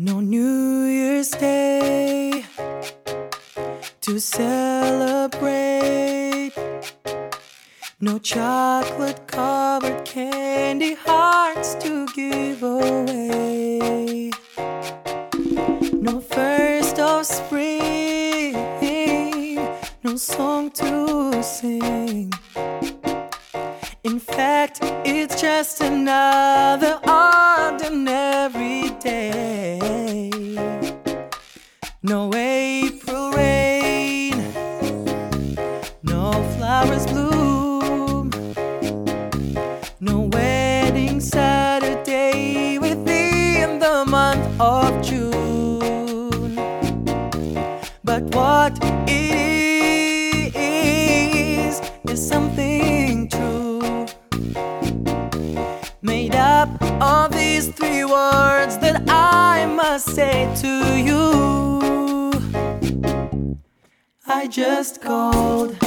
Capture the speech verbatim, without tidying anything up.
No New Year's Day to celebrate. No chocolate-covered candy hearts to give away. No first of spring, no song to sing. In fact, it's just another ordinary day. No April rain, no flowers bloom, no wedding Saturday within the month of June. But what it is, is something true, made up of these three words that I must say to you. I just called